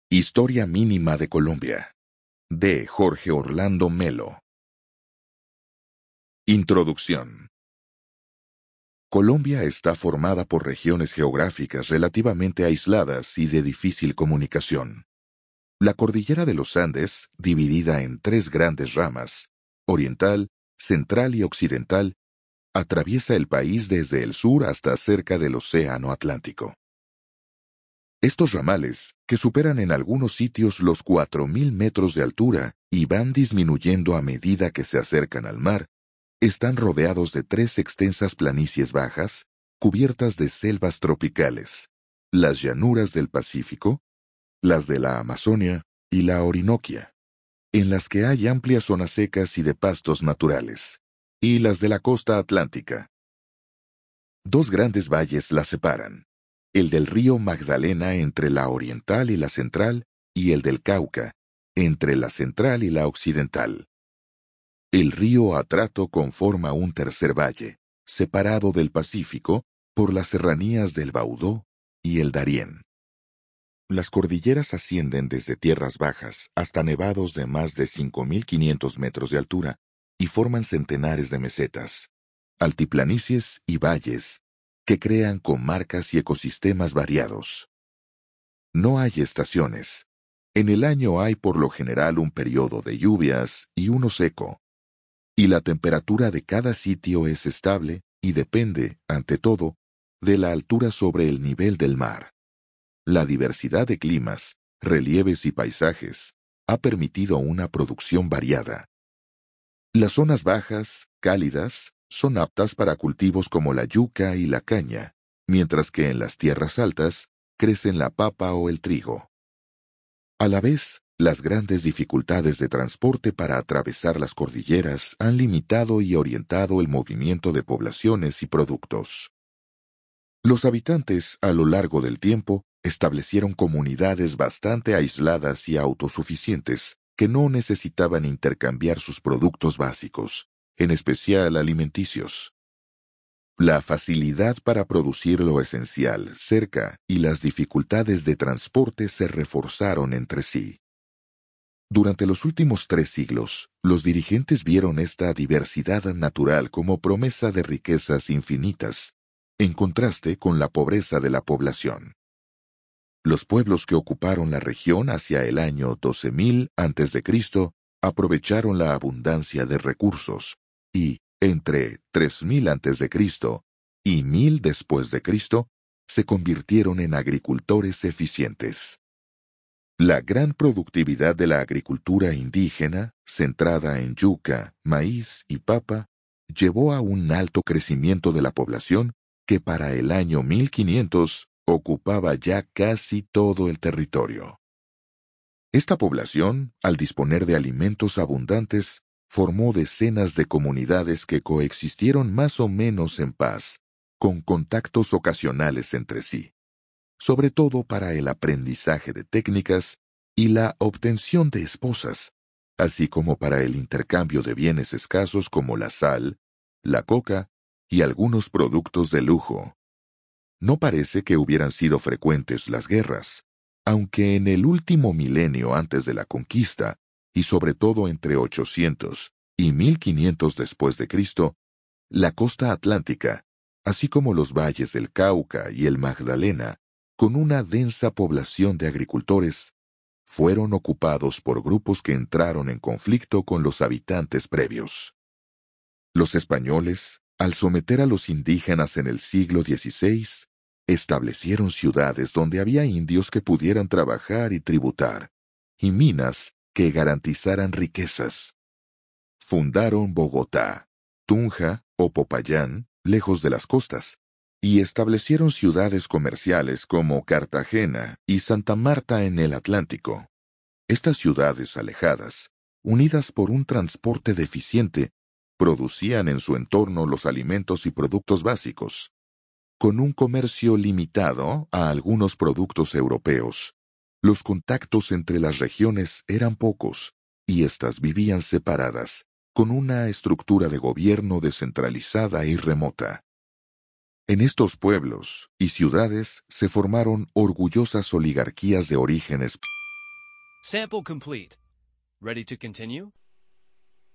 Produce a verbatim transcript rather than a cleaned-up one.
Historia mínima de Colombia. De Jorge Orlando Melo. Introducción. Colombia está formada por regiones geográficas relativamente aisladas y de difícil comunicación. La cordillera de los Andes, dividida en tres grandes ramas, oriental, central y occidental, atraviesa el país desde el sur hasta cerca del Océano Atlántico. Estos ramales, que superan en algunos sitios los cuatro mil metros de altura y van disminuyendo a medida que se acercan al mar, están rodeados de tres extensas planicies bajas, cubiertas de selvas tropicales, las llanuras del Pacífico, las de la Amazonia y la Orinoquia, en las que hay amplias zonas secas y de pastos naturales, y las de la costa atlántica. Dos grandes valles las separan, el del río Magdalena entre la oriental y la central, y el del Cauca, entre la central y la occidental. El río Atrato conforma un tercer valle, separado del Pacífico por las serranías del Baudó y el Darién. Las cordilleras ascienden desde tierras bajas hasta nevados de más de cinco mil quinientos metros de altura y forman centenares de mesetas, altiplanicies y valles que crean comarcas y ecosistemas variados. No hay estaciones. En el año hay por lo general un periodo de lluvias y uno seco, y la temperatura de cada sitio es estable y depende, ante todo, de la altura sobre el nivel del mar. La diversidad de climas, relieves y paisajes ha permitido una producción variada. Las zonas bajas, cálidas, son aptas para cultivos como la yuca y la caña, mientras que en las tierras altas crecen la papa o el trigo. A la vez, las grandes dificultades de transporte para atravesar las cordilleras han limitado y orientado el movimiento de poblaciones y productos. Los habitantes, a lo largo del tiempo, establecieron comunidades bastante aisladas y autosuficientes que no necesitaban intercambiar sus productos básicos, en especial alimenticios. La facilidad para producir lo esencial cerca y las dificultades de transporte se reforzaron entre sí. Durante los últimos tres siglos, los dirigentes vieron esta diversidad natural como promesa de riquezas infinitas, en contraste con la pobreza de la población. Los pueblos que ocuparon la región hacia el año doce mil antes de Cristo aprovecharon la abundancia de recursos y, entre tres mil antes de Cristo y mil después de Cristo, se convirtieron en agricultores eficientes. La gran productividad de la agricultura indígena, centrada en yuca, maíz y papa, llevó a un alto crecimiento de la población que para el año mil quinientos ocupaba ya casi todo el territorio. Esta población, al disponer de alimentos abundantes, formó decenas de comunidades que coexistieron más o menos en paz, con contactos ocasionales entre sí, sobre todo para el aprendizaje de técnicas y la obtención de esposas, así como para el intercambio de bienes escasos como la sal, la coca y algunos productos de lujo. No parece que hubieran sido frecuentes las guerras, aunque en el último milenio antes de la conquista, y sobre todo entre ochocientos y mil quinientos después de Cristo, la costa atlántica, así como los valles del Cauca y el Magdalena, con una densa población de agricultores, fueron ocupados por grupos que entraron en conflicto con los habitantes previos. Los españoles, al someter a los indígenas en el siglo dieciséis, establecieron ciudades donde había indios que pudieran trabajar y tributar, y minas que garantizaran riquezas. Fundaron Bogotá, Tunja o Popayán, lejos de las costas, y establecieron ciudades comerciales como Cartagena y Santa Marta en el Atlántico. Estas ciudades alejadas, unidas por un transporte deficiente, producían en su entorno los alimentos y productos básicos. Con un comercio limitado a algunos productos europeos, los contactos entre las regiones eran pocos y éstas vivían separadas, con una estructura de gobierno descentralizada y remota. En estos pueblos y ciudades se formaron orgullosas oligarquías de orígenes Sample complete. Ready to continue?